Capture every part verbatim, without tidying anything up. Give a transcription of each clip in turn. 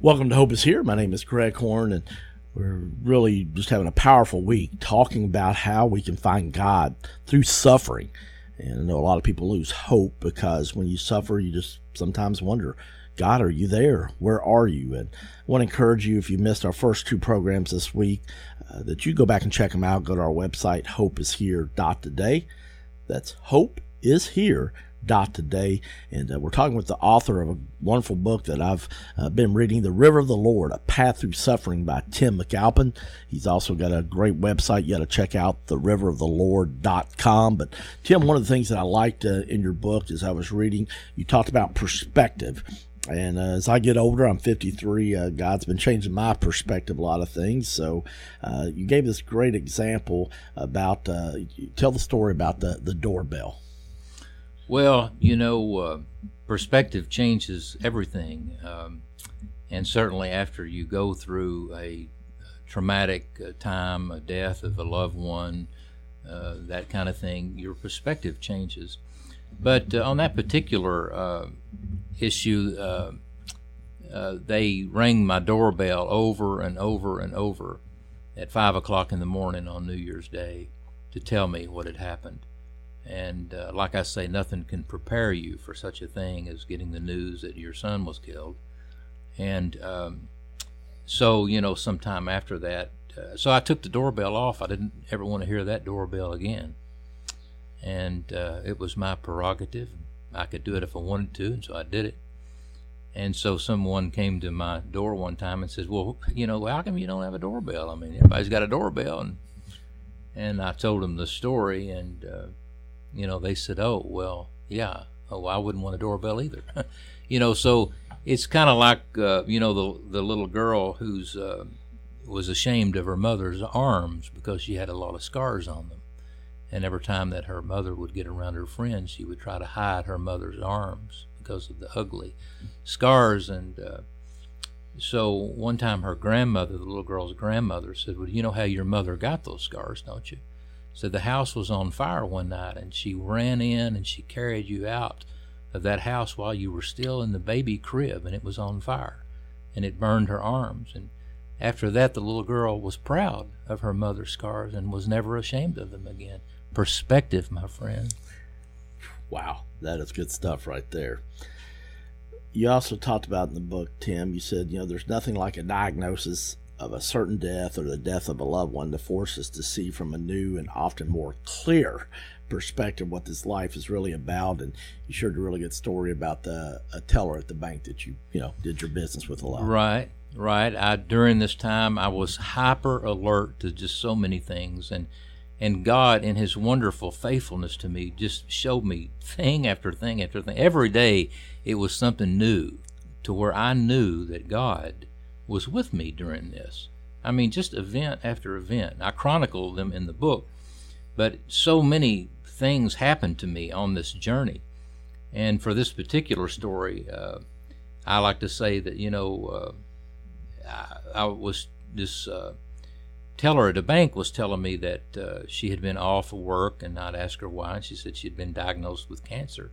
Welcome to Hope is Here. My name is Greg Horn, and we're really just having a powerful week talking about how we can find God through suffering. And I know a lot of people lose hope because when you suffer, you just sometimes wonder, God, are you there? Where are you? And I want to encourage you, if you missed our first two programs this week, uh, that you go back and check them out. Go to our website, hope is here dot today. That's hope is here dot today. And uh, we're talking with the author of a wonderful book that I've uh, been reading, The River of the Lord, A Path Through Suffering by Tim McAlpin. He's also got a great website. You got to check out the river of the lord dot com. But Tim, one of the things that I liked uh, in your book as I was reading, you talked about perspective. And uh, as I get older, I'm fifty-three, uh, God's been changing my perspective a lot of things. So uh, you gave this great example about, uh, tell the story about the, the doorbell. Well, you know, uh, perspective changes everything. Um, and certainly after you go through a traumatic uh, time, a death of a loved one, uh, that kind of thing, your perspective changes. But uh, on that particular uh, issue, uh, uh, they rang my doorbell over and over and over at five o'clock in the morning on New Year's Day to tell me what had happened. And uh, like I say, nothing can prepare you for such a thing as getting the news that your son was killed. And um, so, you know, sometime after that, uh, so I took the doorbell off. I didn't ever want to hear that doorbell again. And uh, it was my prerogative. I could do it if I wanted to, and so I did it. And so someone came to my door one time and says, well, you know, how come you don't have a doorbell? I mean, everybody's got a doorbell. And and I told them the story, and uh, you know, they said, oh, well, yeah, oh, I wouldn't want a doorbell either. You know, so it's kind of like, uh, you know, the the little girl who's uh, was ashamed of her mother's arms because she had a lot of scars on them. And every time that her mother would get around her friends, she would try to hide her mother's arms because of the ugly scars. And uh, so one time her grandmother, the little girl's grandmother, said, well, you know how your mother got those scars, don't you? Said the house was on fire one night, and she ran in and she carried you out of that house while you were still in the baby crib, and it was on fire, and it burned her arms. And after that, the little girl was proud of her mother's scars and was never ashamed of them again. Perspective, my friend. Wow, that is good stuff right there. You also talked about in the book, Tim, you said, you know, there's nothing like a diagnosis of a certain death or the death of a loved one to force us to see from a new and often more clear perspective what this life is really about. And you shared a really good story about the a teller at the bank that you, you know, did your business with a lot. Right, right. I during this time I was hyper alert to just so many things, and and God in his wonderful faithfulness to me just showed me thing after thing after thing. Every day it was something new to where I knew that God was with me during this. I mean, just event after event. I chronicle them in the book, but so many things happened to me on this journey. And for this particular story, uh, I like to say that, you know, uh, I, I was this uh, teller at a bank was telling me that uh, she had been off of work, and I'd asked her why, and she said she'd been diagnosed with cancer.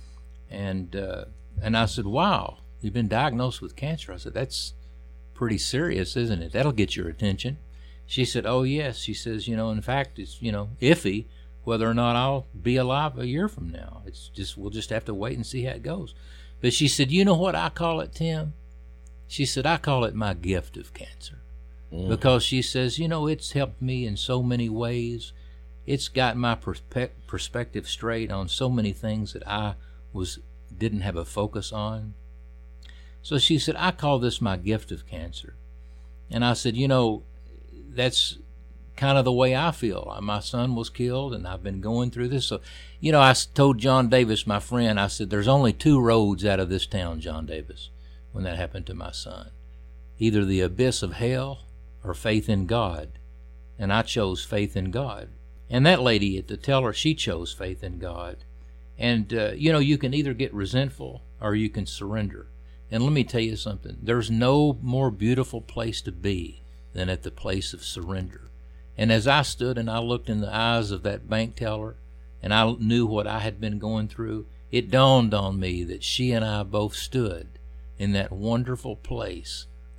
And uh, and I said, wow, you've been diagnosed with cancer? I said, that's pretty serious, isn't it? That'll get your attention. She said, oh yes. She says, you know, in fact, it's, you know, iffy whether or not I'll be alive a year from now. It's just, we'll just have to wait and see how it goes. But she said, you know what I call it, Tim? She said, I call it my gift of cancer. Mm. Because she says, you know, it's helped me in so many ways. It's got my perspe- perspective straight on so many things that I was didn't have a focus on. So she said, I call this my gift of cancer. And I said, you know, that's kind of the way I feel. My son was killed, and I've been going through this. So, you know, I told John Davis, my friend, I said, there's only two roads out of this town, John Davis, when that happened to my son. Either the abyss of hell or faith in God. And I chose faith in God. And that lady at the teller, she chose faith in God. And, uh, you know, you can either get resentful or you can surrender. And let me tell you something, there's no more beautiful place to be than at the place of surrender. And as I stood and I looked in the eyes of that bank teller, and I knew what I had been going through, it dawned on me that she and I both stood in that wonderful place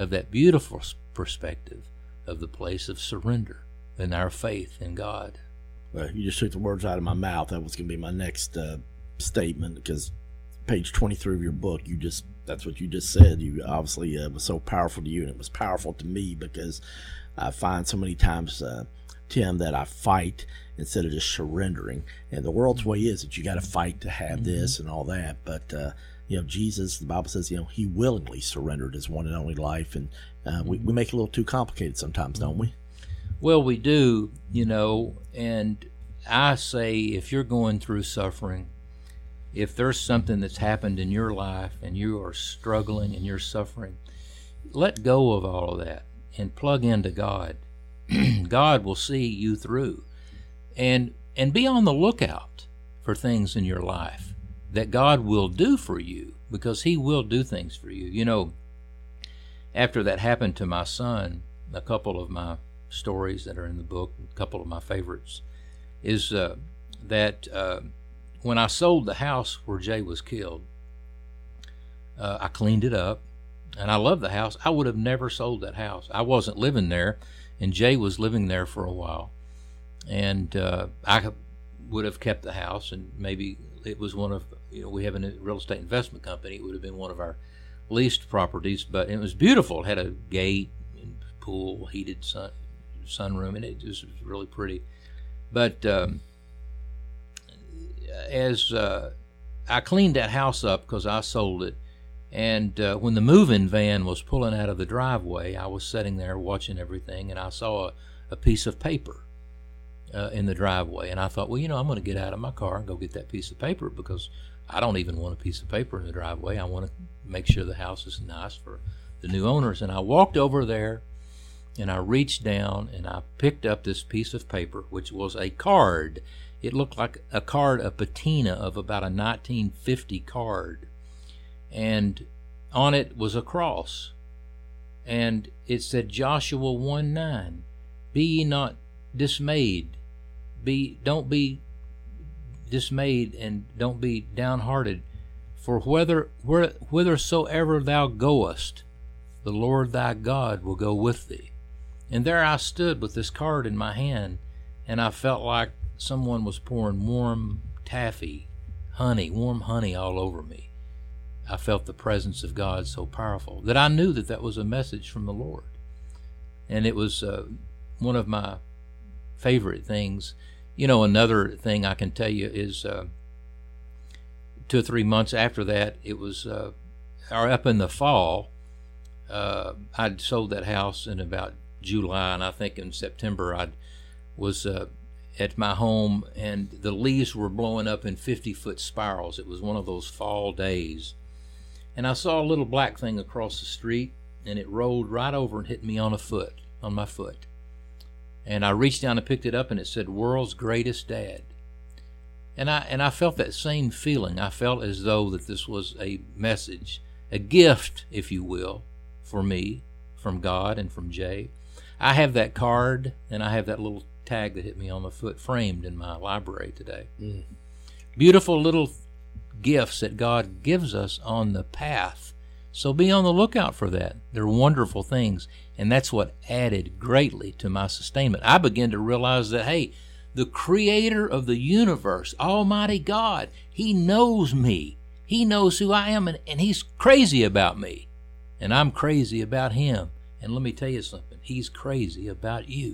of that beautiful perspective of the place of surrender and our faith in God. Well, you just took the words out of my mouth. That was going to be my next uh, statement, because page twenty-three of your book, you just that's what you just said. You obviously uh, was so powerful to you, and it was powerful to me, because I find so many times, uh, Tim, that I fight instead of just surrendering. And the world's way is that you got to fight to have mm-hmm. this and all that. But uh, you know, Jesus, the Bible says, you know, he willingly surrendered his one and only life, and uh, we we make it a little too complicated sometimes, don't we? Well, we do, you know, and I say, if you're going through suffering, if there's something that's happened in your life and you are struggling and you're suffering, let go of all of that and plug into God. God will see you through. And and be on the lookout for things in your life that God will do for you, because he will do things for you. You know, after that happened to my son, a couple of my stories that are in the book, a couple of my favorites, is uh, that uh, when I sold the house where Jay was killed, uh, I cleaned it up, and I love the house. I would have never sold that house. I wasn't living there, and Jay was living there for a while, and uh, I would have kept the house, and maybe it was one of, you know, we have a real estate investment company. It would have been one of our leased properties, but it was beautiful. It had a gate and pool, heated sun. sunroom, and it just was really pretty. But um, as uh, I cleaned that house up, because I sold it, and uh, when the move-in van was pulling out of the driveway, I was sitting there watching everything, and I saw a, a piece of paper uh, in the driveway, and I thought, well, you know, I'm going to get out of my car and go get that piece of paper, because I don't even want a piece of paper in the driveway. I want to make sure the house is nice for the new owners. And I walked over there, and I reached down and I picked up this piece of paper, which was a card. It looked like a card, a patina of about a nineteen fifty card. And on it was a cross. And it said Joshua one nine, be ye not dismayed. Be don't be dismayed and don't be downhearted. For whether where, whithersoever thou goest, the Lord thy God will go with thee. And there I stood with this card in my hand, and I felt like someone was pouring warm taffy, honey, warm honey all over me. I felt the presence of God so powerful that I knew that that was a message from the Lord. And it was uh, one of my favorite things. You know, another thing I can tell you is uh, two or three months after that, it was uh, or up in the fall, uh, I'd sold that house in about July, and I think in September I was uh, at my home, and the leaves were blowing up in fifty-foot spirals. It was one of those fall days. And I saw a little black thing across the street, and it rolled right over and hit me on a foot, on my foot. And I reached down and picked it up, and it said, World's Greatest Dad. And I and I felt that same feeling. I felt as though that this was a message, a gift, if you will, for me, from God and from Jay. I have that card, and I have that little tag that hit me on the foot framed in my library today. Mm. Beautiful little gifts that God gives us on the path. So be on the lookout for that. They're wonderful things, and that's what added greatly to my sustainment. I began to realize that, hey, the creator of the universe, Almighty God, he knows me. He knows who I am, and, and he's crazy about me. And I'm crazy about him. And let me tell you something. He's crazy about you.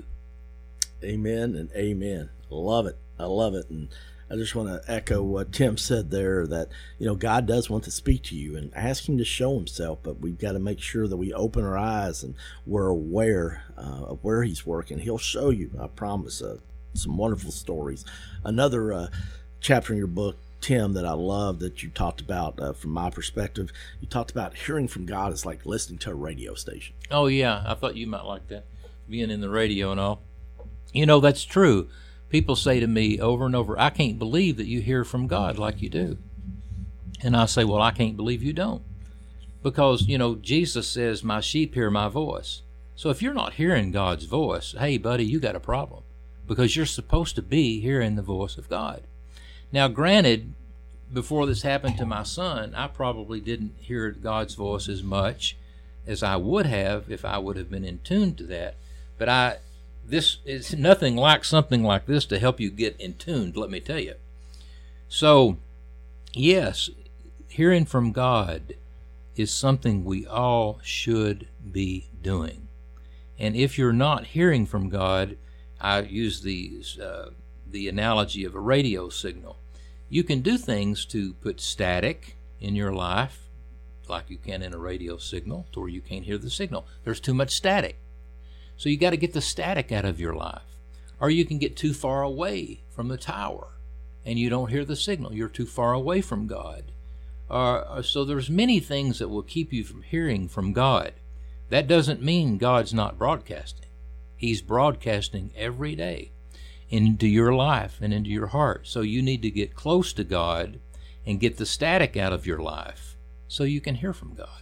Amen and amen. Love it. I love it. And I just want to echo what Tim said there, that, you know, God does want to speak to you and ask him to show himself, but we've got to make sure that we open our eyes and we're aware uh, of where he's working. He'll show you, I promise, uh, some wonderful stories. Another uh, chapter in your book, Tim, that I love that you talked about uh, from my perspective, you talked about hearing from God is like listening to a radio station. Oh, yeah. I thought you might like that, being in the radio and all. You know, that's true. People say to me over and over, I can't believe that you hear from God like you do. And I say, well, I can't believe you don't. Because, you know, Jesus says, my sheep hear my voice. So if you're not hearing God's voice, hey, buddy, you got a problem. Because you're supposed to be hearing the voice of God. Now, granted, before this happened to my son, I probably didn't hear God's voice as much as I would have if I would have been in tune to that. But I, this is nothing like something like this to help you get in tuned, let me tell you. So, yes, hearing from God is something we all should be doing. And if you're not hearing from God, I use the, uh, the analogy of a radio signal. You can do things to put static in your life, like you can in a radio signal, to where you can't hear the signal. There's too much static. So you got to get the static out of your life. Or you can get too far away from the tower and you don't hear the signal. You're too far away from God. Uh, so there's many things that will keep you from hearing from God. That doesn't mean God's not broadcasting. He's broadcasting every day into your life and into your heart. So you need to get close to God and get the static out of your life so you can hear from God.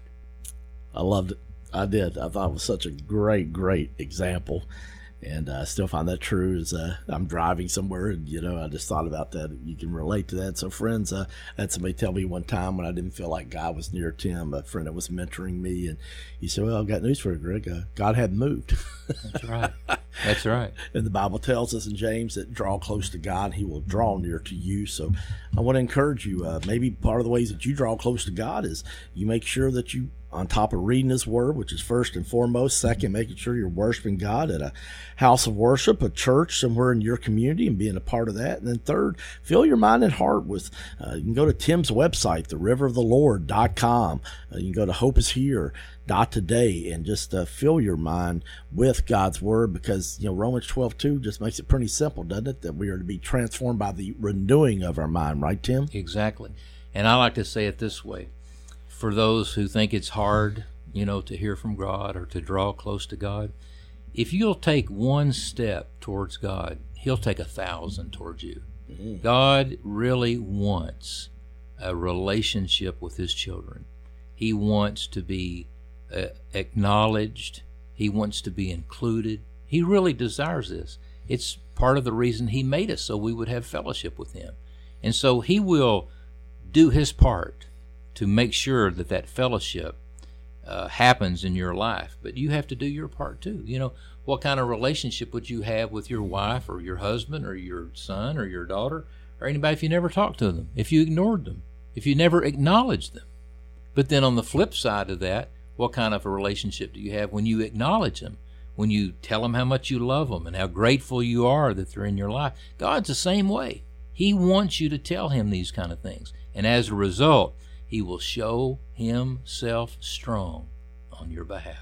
I loved it. I did. I thought it was such a great, great example. And I uh, still find that true as uh, I'm driving somewhere, and, you know, I just thought about that. You can relate to that. So, friends, uh, I had somebody tell me one time when I didn't feel like God was near Tim, a friend that was mentoring me, and he said, well, I've got news for you, Greg. Uh, God hadn't moved. That's right. That's right. And the Bible tells us in James that draw close to God, He will draw near to you. So I want to encourage you. Uh, maybe part of the ways that you draw close to God is you make sure that you, on top of reading His Word, which is first and foremost. Second, making sure you're worshiping God at a house of worship, a church somewhere in your community, and being a part of that. And then third, fill your mind and heart with, uh, you can go to Tim's website, the river of the lord dot com. Uh, you can go to hope is here dot today and just uh, fill your mind with God's Word, because, you know, Romans twelve two just makes it pretty simple, doesn't it? That we are to be transformed by the renewing of our mind, right, Tim? Exactly. And I like to say it this way. For those who think it's hard, you know, to hear from God or to draw close to God, if you'll take one step towards God, He'll take a thousand towards you. Mm-hmm. God really wants a relationship with His children. He wants to be uh, acknowledged. He wants to be included. He really desires this. It's part of the reason He made us, so we would have fellowship with Him. And so He will do His part to make sure that that fellowship uh, happens in your life. But you have to do your part too. You know, what kind of relationship would you have with your wife or your husband or your son or your daughter or anybody if you never talked to them, if you ignored them, if you never acknowledged them? But then on the flip side of that, what kind of a relationship do you have when you acknowledge them, when you tell them how much you love them and how grateful you are that they're in your life? God's the same way. He wants you to tell Him these kind of things. And as a result, He will show Himself strong on your behalf.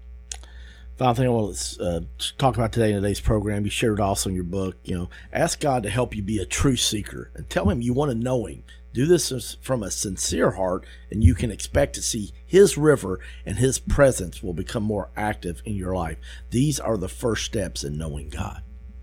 Final thing I want to uh, talk about today in today's program, you shared also in your book, you know, ask God to help you be a truth seeker and tell Him you want to know Him. Do this from a sincere heart, and you can expect to see His river and His presence will become more active in your life. These are the first steps in knowing God.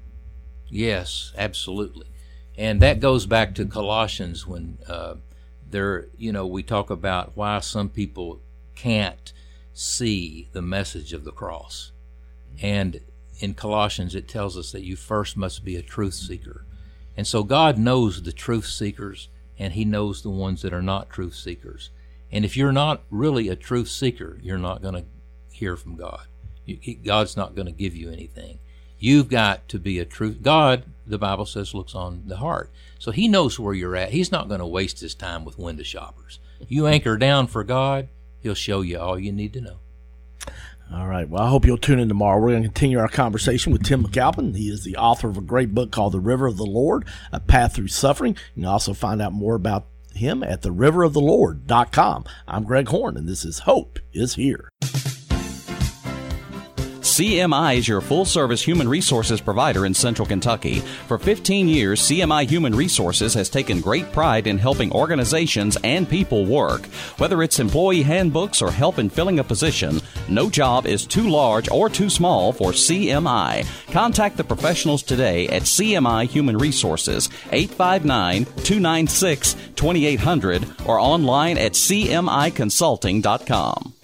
Yes, absolutely. And that goes back to Colossians when uh, there, you know, we talk about why some people can't see the message of the cross. And in Colossians, it tells us that you first must be a truth seeker. And so God knows the truth seekers, and He knows the ones that are not truth seekers. And if you're not really a truth seeker, you're not going to hear from God. You, God's not going to give you anything. You've got to be a truth. God, the Bible says, looks on the heart. So He knows where you're at. He's not going to waste His time with window shoppers. You anchor down for God, He'll show you all you need to know. All right. Well, I hope you'll tune in tomorrow. We're going to continue our conversation with Tim McAlpin. He is the author of a great book called The River of the Lord, A Path Through Suffering. You can also find out more about him at the river of the lord dot com. I'm Greg Horn, and this is Hope is Here. C M I is your full-service human resources provider in Central Kentucky. For fifteen years, C M I Human Resources has taken great pride in helping organizations and people work. Whether it's employee handbooks or help in filling a position, no job is too large or too small for C M I. Contact the professionals today at C M I Human Resources, eight five nine, two nine six, two eight zero zero or online at c m i consulting dot com.